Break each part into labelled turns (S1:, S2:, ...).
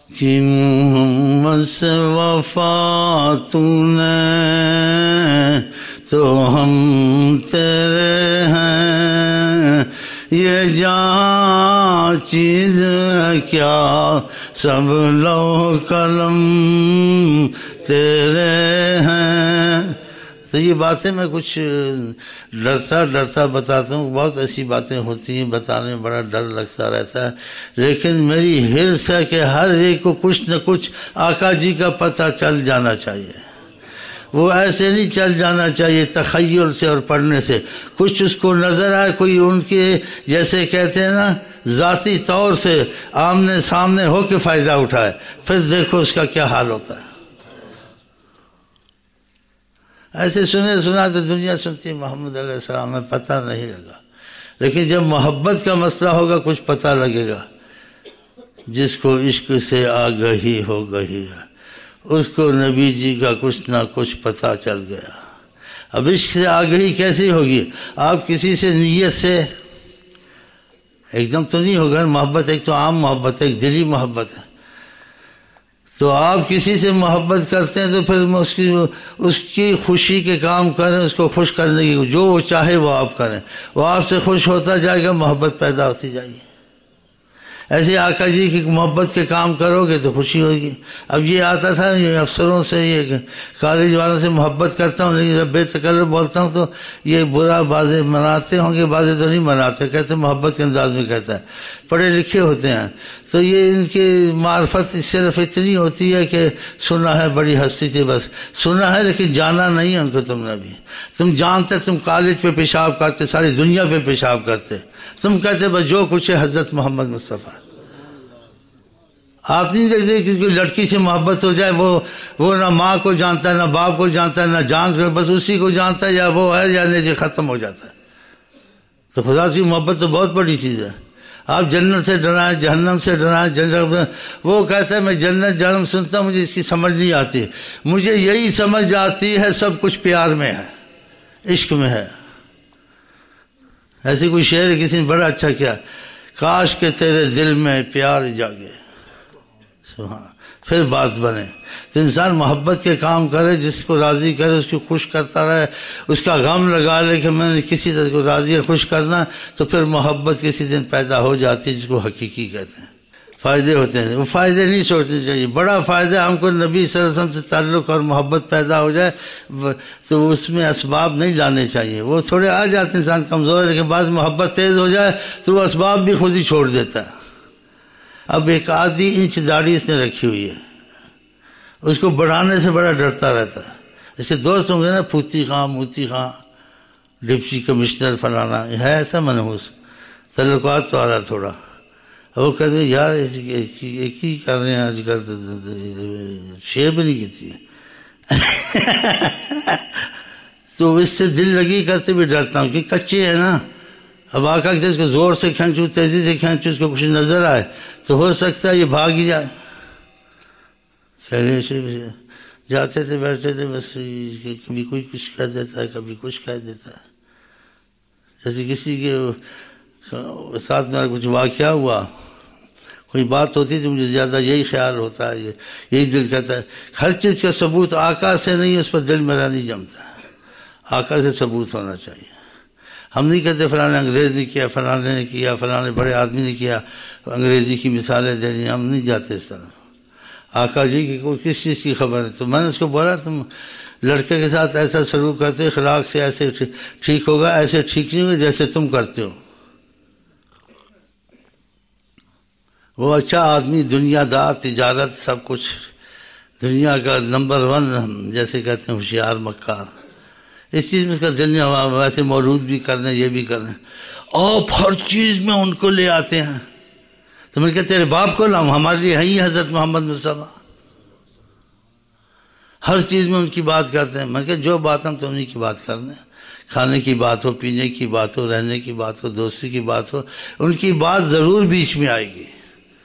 S1: کہ محمد سے وفا تو نے تو ہم تیرے ہیں، یہ جہاں چیز ہے کیا سب لوح قلم تیرے ہیں۔ تو یہ باتیں میں کچھ ڈرتا بتاتا ہوں، بہت ایسی باتیں ہوتی ہیں بتانے میں بڑا ڈر لگتا رہتا ہے، لیکن میری حرص ہے کہ ہر ایک کو کچھ نہ کچھ آقا جی کا پتہ چل جانا چاہیے۔ وہ ایسے نہیں چل جانا چاہیے تخیل سے اور پڑھنے سے، کچھ اس کو نظر آئے، کوئی ان کے جیسے کہتے ہیں نا ذاتی طور سے آمنے سامنے ہو کے فائدہ اٹھائے، پھر دیکھو اس کا کیا حال ہوتا ہے۔ ایسے سنا تو دنیا سنتی محمد علیہ السلام میں پتہ نہیں لگا، لیکن جب محبت کا مسئلہ ہوگا کچھ پتہ لگے گا۔ جس کو عشق سے آگہی ہو گئی ہے اس کو نبی جی کا کچھ نہ کچھ پتہ چل گیا۔ اب عشق سے آگہی کیسی ہوگی؟ آپ کسی سے نیت سے ایک دم تو نہیں ہوگا، محبت ایک تو عام محبت ہے، ایک دلی محبت ہے، تو آپ کسی سے محبت کرتے ہیں تو پھر اس کی خوشی کے کام کریں، اس کو خوش کرنے کی جو وہ چاہے وہ آپ کریں، وہ آپ سے خوش ہوتا جائے گا، محبت پیدا ہوتی جائے گی۔ ایسے آقا جی کی محبت کے کام کرو گے تو خوشی ہوگی۔ اب یہ آتا تھا یہ افسروں سے، یہ کالج والوں سے محبت کرتا ہوں، لیکن جب بے تکلف بولتا ہوں تو یہ برا بازے مناتے ہوں گے، بازے تو نہیں مناتے، کہتے محبت کے انداز میں کہتا ہے، پڑھے لکھے ہوتے ہیں، تو یہ ان کی معرفت صرف اتنی ہوتی ہے کہ سنا ہے بڑی ہستی سے، بس سنا ہے لیکن جانا نہیں ان کو تم نے بھی۔ تم جانتے تم کالج پہ پیشاب کرتے، ساری دنیا پہ پیشاب کرتے، تم کہتے بس جو کچھ ہے حضرت محمد مصطفیٰ۔ آپ نہیں دیکھتے کہ کوئی لڑکی سے محبت ہو جائے، وہ نہ ماں کو جانتا ہے نہ باپ کو جانتا ہے نہ جان کو، بس اسی کو جانتا ہے، یا وہ ہے یا نہیں، ختم ہو جاتا ہے۔ تو خدا سے محبت تو بہت بڑی چیز ہے۔ آپ جنت سے ڈرائیں، جہنم سے ڈرائیں، وہ کہتا ہے میں جنت جہنم سنتا ہوں، مجھے اس کی سمجھ نہیں آتی، مجھے یہی سمجھ آتی ہے سب کچھ پیار میں ہے، عشق میں ہے۔ ایسی کوئی شعر ہے کسی نے بڑا اچھا کیا، کاش کہ تیرے دل میں پیار جاگے، سبحان، پھر بات بنے۔ تو انسان محبت کے کام کرے، جس کو راضی کرے اس کو خوش کرتا رہے، اس کا غم لگا لے کہ میں نے کسی طرح کو راضی خوش کرنا، تو پھر محبت کسی دن پیدا ہو جاتی ہے، جس کو حقیقی کہتے ہیں۔ فائدے ہوتے ہیں، وہ فائدے نہیں سوچنے چاہیے، بڑا فائدہ ہم کو نبی صلی اللہ علیہ وسلم سے تعلق اور محبت پیدا ہو جائے تو اس میں اسباب نہیں لانے چاہیے، وہ تھوڑے آ جاتے ہیں، انسان کمزور ہے، لیکن بعض محبت تیز ہو جائے تو وہ اسباب بھی خود ہی چھوڑ دیتا ہے۔ اب ایک آدھی انچ داڑھی اس نے رکھی ہوئی ہے، اس کو بڑھانے سے بڑا ڈرتا رہتا ہے۔ اس کے دوست ہوں گے نا، پھوتی خاں، موتی خاں، ڈپٹی کمشنر فلانا، ہے ایسا منحوس، تعلقات تو آ رہا تھوڑا، وہ کہتے ہیں یار ایک ہی کر رہے ہیں آج کل، شیئر بھی نہیں کیتی تو اس سے دل لگی کرتے بھی ڈرتا ہوں کہ کچے ہے نا۔ اب آقا کہتے اس کو زور سے کھینچو، تیزی سے کھینچو، اس کو کچھ نظر آئے تو ہو سکتا ہے یہ بھاگ ہی جائے۔ جاتے تھے بیٹھتے تھے، بس کبھی کوئی کچھ کہہ دیتا ہے، کبھی کچھ کہہ دیتا ہے۔ جیسے کسی کے ساتھ میرا کچھ واقعہ ہوا، کوئی بات ہوتی تو مجھے زیادہ یہی خیال ہوتا ہے، یہی دل کہتا ہے، ہر چیز کا ثبوت آقا سے نہیں، اس پر دل میرا نہیں جمتا، آقا سے ثبوت ہونا چاہیے۔ ہم نہیں کہتے فلاں انگریز نے کیا، فلاں نے کیا، فلاں بڑے آدمی نے کیا، انگریزی کی مثالیں دینی، ہم نہیں جاتے اس طرح۔ آقا جی کی کوئی کس چیز کی خبر ہے؟ تو میں نے اس کو بولا تم لڑکے کے ساتھ ایسا سلوک کرتے، اخلاق سے ایسے ٹھیک ہوگا، ایسے ٹھیک نہیں ہوگا جیسے تم کرتے ہو۔ وہ اچھا آدمی، دنیا دار، تجارت، سب کچھ دنیا کا نمبر 1 جیسے کہتے ہیں، ہوشیار، مکار، اس چیز میں اس کا دل نہیں ہوا، ویسے مولود بھی کرنے، یہ بھی کرنے، آپ ہر چیز میں ان کو لے آتے ہیں۔ تو میں نے کہا تیرے باپ کو لاؤں، ہمارے لیے ہے ہی حضرت محمد مصطفیٰ، ہر چیز میں ان کی بات کرتے ہیں۔ میں نے کہا جو بات ہم تو انہیں کی بات کرنے ہیں، کھانے کی بات ہو، پینے کی بات ہو، رہنے کی بات ہو، دوستی کی بات ہو، ان کی بات ضرور بیچ میں آئے گی۔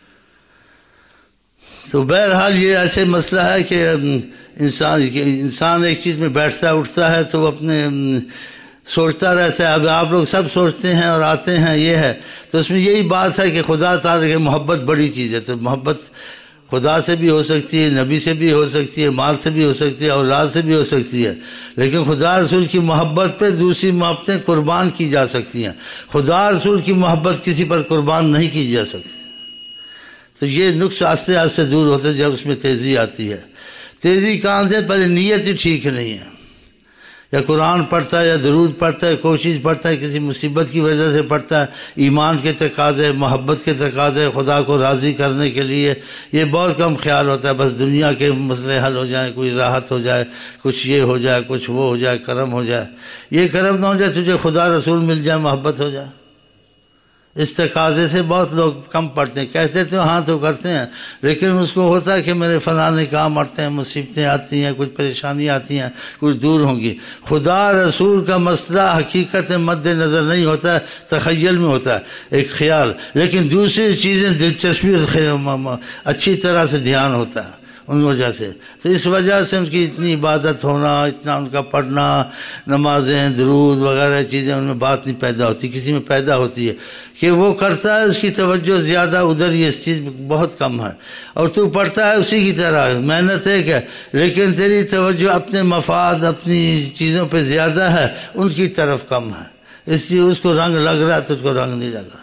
S1: تو بہرحال یہ ایسے مسئلہ ہے کہ انسان ایک چیز میں بیٹھتا اٹھتا ہے تو وہ اپنے سوچتا رہتا ہے۔ اب آپ لوگ سب سوچتے ہیں اور آتے ہیں، یہ ہے تو اس میں یہی بات ہے کہ خدا تعالیٰ کی محبت بڑی چیز ہے، تو محبت خدا سے بھی ہو سکتی ہے، نبی سے بھی ہو سکتی ہے، مال سے بھی ہو سکتی ہے، اولاد سے بھی ہو سکتی ہے، لیکن خدا رسول کی محبت پہ دوسری محبتیں قربان کی جا سکتی ہیں، خدا رسول کی محبت کسی پر قربان نہیں کی جا سکتی۔ تو یہ نقص آہستہ آہستہ دور ہوتا ہے جب اس میں تیزی آتی ہے۔ تیزی کہاں سے؟ پہلے نیت ہی ٹھیک نہیں ہے، یا قرآن پڑھتا ہے یا درود پڑھتا ہے، کوشش پڑھتا ہے، کسی مصیبت کی وجہ سے پڑھتا ہے، ایمان کے تقاضے، محبت کے تقاضے، خدا کو راضی کرنے کے لیے، یہ بہت کم خیال ہوتا ہے بس دنیا کے مسئلے حل ہو جائیں، کوئی راحت ہو جائے، کچھ یہ ہو جائے، کچھ وہ ہو جائے، کرم ہو جائے۔ یہ کرم نہ ہو جائے، تجھے خدا رسول مل جائے، محبت ہو جائے۔ اس تقاضے سے بہت لوگ کم پڑھتے ہیں، کہتے تو ہاں تو کرتے ہیں، لیکن اس کو ہوتا ہے کہ میرے فلاں کام آتے ہیں، مصیبتیں آتی ہیں، کچھ پریشانی آتی ہیں، کچھ دور ہوں گی۔ خدا رسول کا مسئلہ حقیقت مد نظر نہیں ہوتا ہے، تخیل میں ہوتا ہے، ایک خیال، لیکن دوسری چیزیں دلچسپی اچھی طرح سے دھیان ہوتا ہے ان وجہ سے۔ تو اس وجہ سے ان کی اتنی عبادت ہونا، اتنا ان کا پڑھنا، نمازیں، درود وغیرہ چیزیں، ان میں بات نہیں پیدا ہوتی، کسی میں پیدا ہوتی ہے کہ وہ کرتا ہے، اس کی توجہ زیادہ ادھر، یہ اس چیز بہت کم ہے، اور تو پڑھتا ہے اسی کی طرح، محنت ایک ہے، لیکن تیری توجہ اپنے مفاد، اپنی چیزوں پہ زیادہ ہے، ان کی طرف کم ہے، اس لیے اس کو رنگ لگ رہا ہے تو اس کو رنگ نہیں لگ رہا۔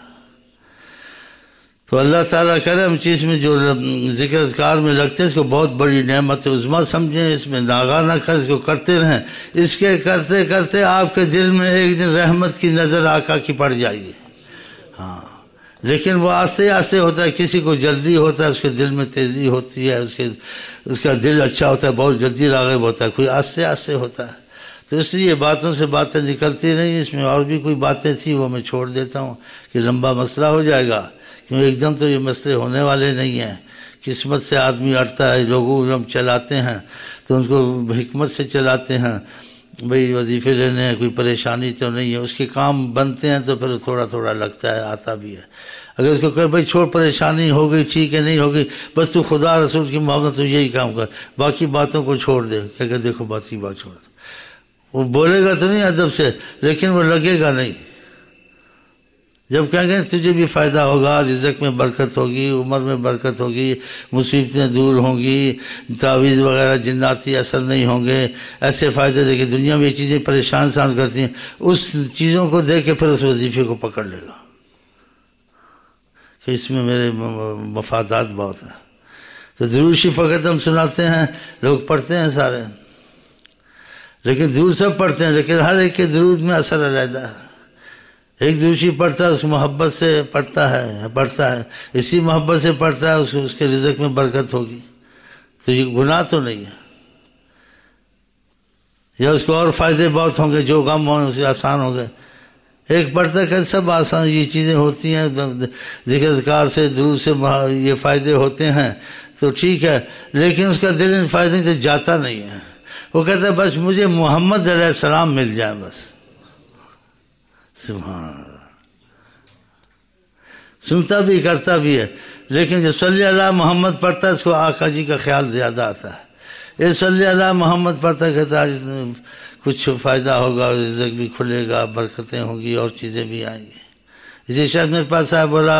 S1: تو اللہ تعالیٰ کرے ہم چیز میں جو ذکر اذکار میں لگتے ہیں اس کو بہت بڑی نعمت عظمیٰ سمجھیں، اس میں ناغہ نہ کریں، اس کو کرتے رہیں، اس کے کرتے کرتے آپ کے دل میں ایک دن رحمت کی نظر آقا کی پڑ جائے گی۔ ہاں، لیکن وہ آہستہ آہستہ ہوتا ہے، کسی کو جلدی ہوتا ہے، اس کے دل میں تیزی ہوتی ہے، اس کا دل اچھا ہوتا ہے، بہت جلدی راغب ہوتا ہے، کوئی آہستہ آہستہ ہوتا ہے۔ تو اس لیے باتوں سے باتیں نکلتی رہیں، اس میں اور بھی کوئی باتیں تھیں وہ میں چھوڑ دیتا ہوں کہ لمبا مسئلہ ہو جائے گا، کیوں ایک دم تو یہ مسئلے ہونے والے نہیں ہیں، قسمت سے آدمی اٹھتا ہے، لوگوں ہم چلاتے ہیں تو ان کو حکمت سے چلاتے ہیں، بھئی وظیفے لینے ہیں، کوئی پریشانی تو نہیں ہے، اس کے کام بنتے ہیں تو پھر تھوڑا تھوڑا لگتا ہے، آتا بھی ہے۔ اگر اس کو کہے بھئی چھوڑ، پریشانی ہو گئی، ٹھیک ہے، نہیں ہوگی، بس تو خدا رسول کی محبت تو یہی کام کر، باقی باتوں کو چھوڑ دے، کہ دیکھو باقی بات چھوڑ دے، وہ بولے گا تو نہیں ادب سے، لیکن وہ لگے گا نہیں۔ جب کہیں گے تجھے بھی فائدہ ہوگا، رزق میں برکت ہوگی، عمر میں برکت ہوگی، مصیبتیں دور ہوں گی، تعویذ وغیرہ جناتی اثر نہیں ہوں گے، ایسے فائدے دے کے دنیا میں یہ چیزیں پریشان کرتی ہیں، اس چیزوں کو دیکھ کے پھر اس وظیفے کو پکڑ لے گا کہ اس میں میرے مفادات بہت ہیں۔ تو درود شریف فقط ہم سناتے ہیں، لوگ پڑھتے ہیں سارے، لیکن درود سب پڑھتے ہیں، لیکن ہر ایک کے درود میں اثر علیحدہ ہے۔ ایک دوسری پڑھتا ہے، اس محبت سے پڑھتا ہے، اسی محبت سے پڑھتا ہے، اس کے رزق میں برکت ہوگی، تو یہ گناہ تو نہیں ہے، یا اس کو اور فائدے بہت ہوں گے، جو غم ہوں اسے آسان ہو گئے۔ ایک پڑھتا ہے کہ سب آسان یہ چیزیں ہوتی ہیں، ذکر اذکار سے، درود سے یہ فائدے ہوتے ہیں تو ٹھیک ہے، لیکن اس کا دل ان فائدے سے جاتا نہیں ہے، وہ کہتا ہے بس مجھے محمد علیہ السلام مل جائے بس۔ سبحان اللہ، سنتا بھی کرتا بھی ہے، لیکن جو صلی اللہ محمد پڑھتا ہے اس کو آقا جی کا خیال زیادہ آتا ہے۔ یہ صلی اللہ محمد پڑھتا کہتا ہے کچھ فائدہ ہوگا، رزق بھی کھلے گا، برکتیں ہوں گی، اور چیزیں بھی آئیں گی۔ اسی شاید میرے پاس آیا، بولا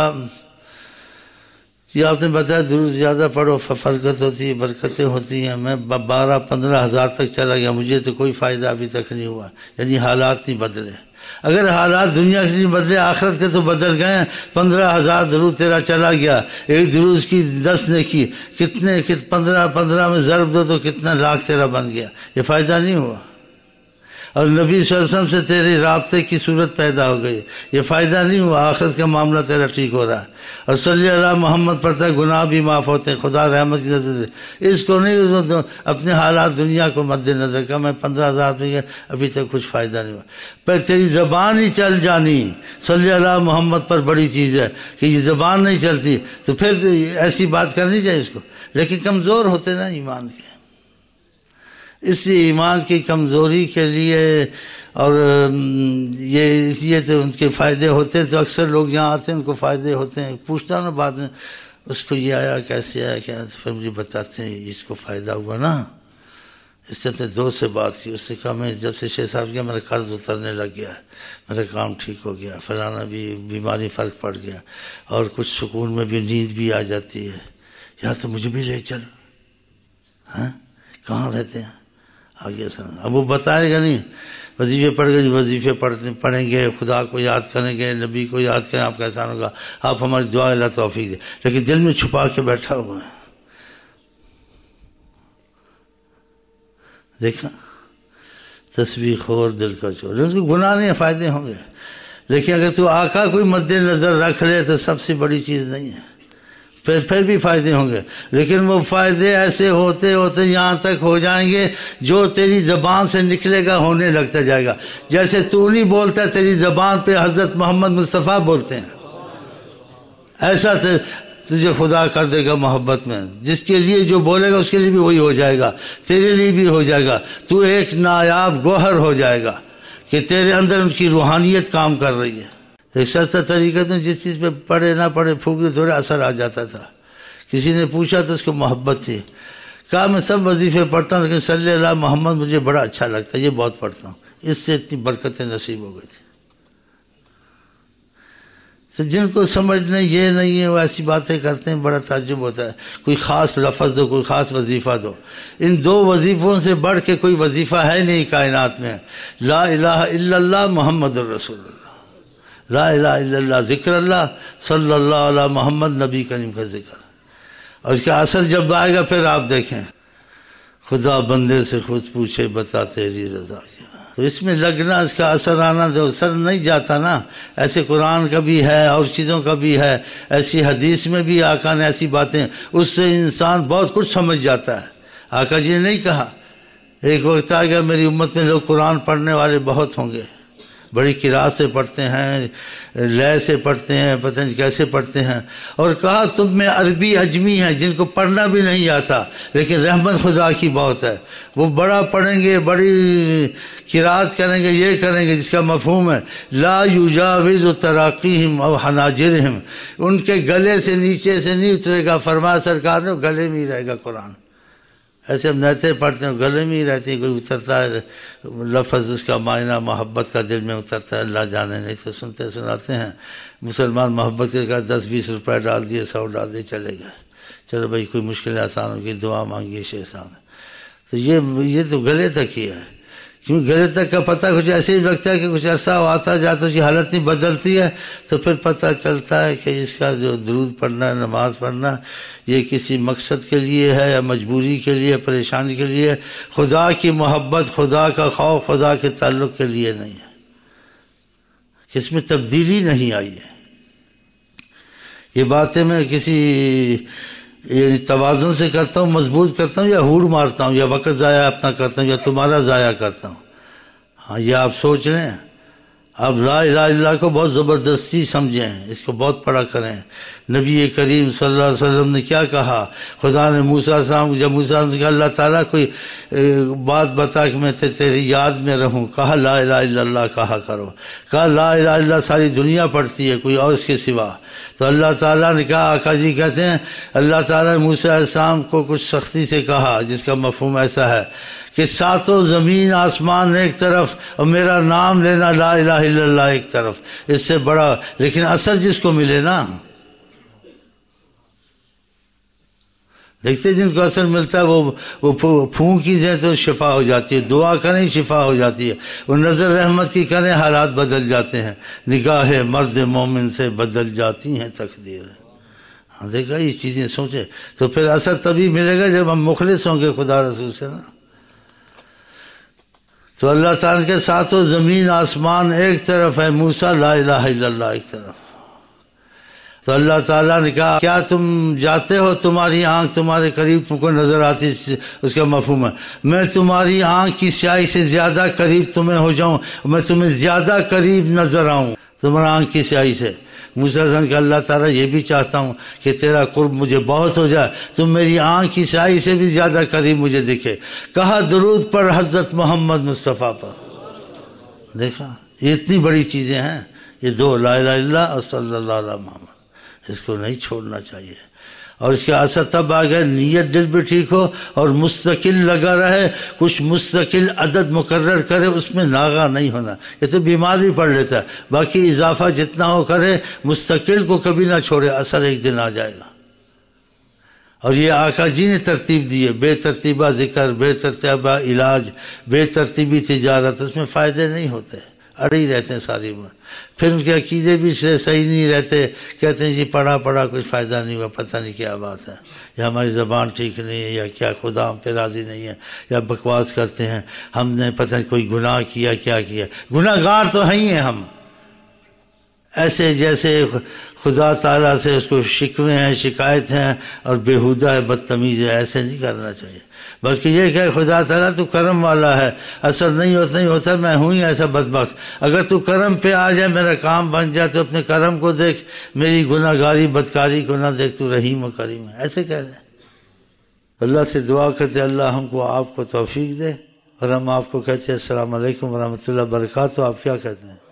S1: یہ آپ نے بتایا درود زیادہ پڑھو فرقت ہوتی ہے، برکتیں ہوتی ہیں، میں 12-15 ہزار تک چلا گیا، مجھے تو کوئی فائدہ ابھی تک نہیں ہوا، یعنی حالات نہیں بدلے۔ اگر حالات دنیا کے نہیں بدلے، آخرت کے تو بدل گئے ہیں۔ 15,000 درود تیرا چلا گیا، ایک درود کی 10 نے کی، کتنے 15 میں ضرب دو تو کتنا لاکھ تیرا بن گیا، یہ فائدہ نہیں ہوا۔ اور نبی صلی اللہ علیہ وسلم سے تیرے رابطے کی صورت پیدا ہو گئی، یہ فائدہ نہیں ہوا، آخرت کا معاملہ تیرا ٹھیک ہو رہا ہے۔ اور صلی اللہ محمد پڑھتا ہے، گناہ بھی معاف ہوتے ہیں، خدا رحمت کی نظر سے۔ اس کو نہیں اپنے حالات دنیا کو مد نظر کا، میں 15,000 میں گیا، ابھی تک کچھ فائدہ نہیں ہوا۔ پر تیری زبان ہی چل جانی صلی اللہ محمد پر بڑی چیز ہے، کہ یہ زبان نہیں چلتی تو پھر ایسی بات کرنی چاہیے اس کو، لیکن کمزور ہوتے نا ایمان کے، اس لیے ایمان کی کمزوری کے لیے، اور یہ اس لیے تو ان کے فائدے ہوتے ہیں، تو اکثر لوگ یہاں آتے ہیں ان کو فائدے ہوتے ہیں، پوچھتا نا بعد میں اس کو یہ آیا کیسے آیا کیا، پھر مجھے بتاتے ہیں اس کو فائدہ ہوا نا۔ اس سے اپنے دوست سے بات کی، اس نے کہا میں جب سے شیخ صاحب گیا میرا قرض اترنے لگ گیا ہے، میرا کام ٹھیک ہو گیا، فلانا بھی بیماری فرق پڑ گیا، اور کچھ سکون میں بھی نیند بھی آ جاتی ہے، یا تو مجھے بھی لے چل. ہاں کہاں رہتے ہیں آگے سن. اب وہ بتائے گا نہیں. وظیفے پڑھ گئے، وظیفے پڑھیں گے، خدا کو یاد کریں گے، نبی کو یاد کریں، آپ کا احسان ہوگا، آپ ہماری دعا اللہ توفیق دے. لیکن دل میں چھپا کے بیٹھا ہوا ہے. دیکھا تسبیح خور دل کا چور. اس کو گناہ نہیں، فائدے ہوں گے. لیکن اگر تو آقا کوئی مد نظر رکھ لے تو سب سے بڑی چیز نہیں ہے. پھر بھی فائدے ہوں گے، لیکن وہ فائدے ایسے ہوتے ہوتے یہاں تک ہو جائیں گے جو تیری زبان سے نکلے گا ہونے لگتا جائے گا. جیسے تو نہیں بولتا، تیری زبان پہ حضرت محمد مصطفیٰ بولتے ہیں. ایسا تجھے خدا کر دے گا محبت میں. جس کے لیے جو بولے گا اس کے لیے بھی وہی ہو جائے گا، تیرے لیے بھی ہو جائے گا. تو ایک نایاب گوہر ہو جائے گا کہ تیرے اندر ان کی روحانیت کام کر رہی ہے. ایک سستا طریقہ تو جس چیز پہ پڑھے نہ پڑھے پھونک دے تھوڑا اثر آ جاتا تھا. کسی نے پوچھا تو اس کو محبت تھی. کہا میں سب وظیفے پڑھتا ہوں لیکن صلی اللہ محمد مجھے بڑا اچھا لگتا ہے، یہ بہت پڑھتا ہوں، اس سے اتنی برکتیں نصیب ہو گئی تھی. تو جن کو سمجھنا یہ نہیں ہے وہ ایسی باتیں کرتے ہیں، بڑا تعجب ہوتا ہے. کوئی خاص لفظ دو، کوئی خاص وظیفہ دو. ان دو وظیفوں سے بڑھ کے کوئی وظیفہ ہے نہیں کائنات میں. لا الہ الا اللہ محمد الرسول اللہ. لا الہ الا اللہ ذکر اللہ، صلی اللہ علیہ محمد نبی کریم کا ذکر. اور اس کا اثر جب آئے گا پھر آپ دیکھیں. خدا بندے سے خود پوچھے بتا تیری رضا کیا. تو اس میں لگنا، اس کا اثر آنا تو اثر نہیں جاتا نا. ایسے قرآن کا بھی ہے اور چیزوں کا بھی ہے. ایسی حدیث میں بھی آقا نے ایسی باتیں، اس سے انسان بہت کچھ سمجھ جاتا ہے. آقا جی نے نہیں کہا ایک وقت آ گیا میری امت میں لوگ قرآن پڑھنے والے بہت ہوں گے، بڑی قرأت سے پڑھتے ہیں، لے سے پڑھتے ہیں، پتہ نہیں کیسے پڑھتے ہیں. اور کہا تم میں عربی اجمی ہیں جن کو پڑھنا بھی نہیں آتا لیکن رحمت خدا کی بہت ہے. وہ بڑا پڑھیں گے، بڑی قرأت کریں گے، یہ کریں گے جس کا مفہوم ہے لا یجاوز تراقیہم او حناجرہم. ان کے گلے سے نیچے سے نہیں اترے گا. فرمایا سرکار نے گلے میں ہی رہے گا قرآن. ایسے ہم نعتیں پڑھتے ہیں گلے میں ہی رہتی ہے. کوئی اترتا ہے لفظ، اس کا معنی محبت کا دل میں اترتا ہے، اللہ جانے. نہیں تو سنتے سناتے ہیں مسلمان محبت کے کہا 10-20 روپے ڈال دیے، 100 ڈال دیے، چلے گئے. چلو بھائی کوئی مشکل آسان ہوگی، دعا مانگیے شیخ صاحب. تو یہ تو گلے تک ہی ہے. کیوں گلے تک کا پتہ کچھ ایسے ہی لگتا ہے کہ کچھ عرصہ آتا جاتا اس کی حالت نہیں بدلتی ہے تو پھر پتہ چلتا ہے کہ اس کا جو درود پڑھنا، نماز پڑھنا، یہ کسی مقصد کے لیے ہے یا مجبوری کے لیے، پریشانی کے لیے. خدا کی محبت، خدا کا خوف، خدا کے تعلق کے لیے نہیں ہے. اس میں تبدیلی نہیں آئی ہے. یہ باتیں میں کسی یعنی توازن سے کرتا ہوں، مضبوط کرتا ہوں، یا ہوڑ مارتا ہوں، یا وقت ضائع اپنا کرتا ہوں، یا تمہارا ضائع کرتا ہوں. ہاں یہ آپ سوچ لیں. آپ لا الہ الا اللہ کو بہت زبردستی سمجھیں، اس کو بہت پڑھا کریں. نبی کریم صلی اللہ علیہ وسلم نے کیا کہا؟ خدا نے موسیٰ علیہ السلام جب موسیٰ نے کہا اللہ تعالیٰ کوئی بات بتا کہ میں تیری یاد میں رہوں، کہا لا الہ الا اللہ کہا کرو. کہا لا الہ الا اللہ ساری دنیا پڑھتی ہے، کوئی اور اس کے سوا. تو اللہ تعالیٰ نے کہا، آقا جی کہتے ہیں اللہ تعالیٰ نے موسیٰ علیہ السلام کو کچھ سختی سے کہا جس کا مفہوم ایسا ہے کہ ساتوں زمین آسمان ایک طرف اور میرا نام لینا لا الہ الا اللہ ایک طرف. اس سے بڑا لیکن اثر جس کو ملے نا، دیکھتے جن کو اثر ملتا ہے وہ پھونکی دیں تو شفا ہو جاتی ہے، دعا کریں شفا ہو جاتی ہے، وہ نظر رحمت کی کریں حالات بدل جاتے ہیں، نگاہ مرد مومن سے بدل جاتی ہیں تقدیر. ہاں دیکھا یہ چیزیں سوچے تو پھر اثر تبھی ملے گا جب ہم مخلص ہوں گے خدا رسول سے نا. تو اللہ تعالیٰ کے ساتوں زمین آسمان ایک طرف ہے، موسیٰ لا الہ الا اللہ ایک طرف. تو اللہ تعالیٰ نے کہا کیا تم جاتے ہو تمہاری آنکھ تمہارے قریب تم کو نظر آتی؟ اس کا مفہوم ہے میں تمہاری آنکھ کی سیاہی سے زیادہ قریب تمہیں ہو جاؤں، میں تمہیں زیادہ قریب نظر آؤں تمہاری آنکھ کی سیاہی سے. موسیٰ علیہ السلام کہ اللہ تعالیٰ یہ بھی چاہتا ہوں کہ تیرا قرب مجھے بہت ہو جائے، تم میری آنکھ کی سیاہی سے بھی زیادہ قریب مجھے دکھے. کہا درود پر حضرت محمد مصطفیٰ پر. دیکھا یہ اتنی بڑی چیزیں ہیں یہ دو، لا الہ الا اللہ اور صلی اللہ علیہ محمد. اس کو نہیں چھوڑنا چاہیے. اور اس کا اثر تب آ گیا نیت دل بھی ٹھیک ہو اور مستقل لگا رہے، کچھ مستقل عدد مقرر کرے، اس میں ناغہ نہیں ہونا. یہ تو بیمار بھی پڑھ لیتا ہے، باقی اضافہ جتنا ہو کرے، مستقل کو کبھی نہ چھوڑے، اثر ایک دن آ جائے گا. اور یہ آقا جی نے ترتیب دی ہے، بے ترتیبہ ذکر، بے ترتیبہ علاج، بے ترتیبی تجارت، اس میں فائدے نہیں ہوتے، اڑے ہی رہتے ہیں ساری عمر. پھر ان کے عقیدے بھی صحیح نہیں رہتے، کہتے ہیں جی پڑھا کچھ فائدہ نہیں ہوا، پتہ نہیں کیا بات ہے، یا ہماری زبان ٹھیک نہیں ہے، یا کیا خدا ہم پہ راضی نہیں ہے، یا بکواس کرتے ہیں، ہم نے پتہ نہیں کوئی گناہ کیا، کیا کیا. گناہ گار تو ہیں ہی ہم، ایسے جیسے خدا تعالیٰ سے اس کو شکوے ہیں، شکایت ہیں اور بےہودہ ہے، بدتمیز ہے. ایسے نہیں کرنا چاہیے، بلکہ یہ کہ خدا تعالیٰ تو کرم والا ہے، اثر نہیں ہوتا میں ہوں ہی ایسا بدبخت. اگر تو کرم پہ آ جائے، میرا کام بن جائے، تو اپنے کرم کو دیکھ، میری گناہ گاری بدکاری کو نہ دیکھ، تو رحیم و کریم ہے. ایسے کہہ لیں. اللہ سے دعا کرتے اللہ ہم کو آپ کو توفیق دے. اور ہم آپ کو کہتے ہیں السلام علیکم ورحمۃ اللہ وبرکاتہ. آپ کیا کہتے ہیں؟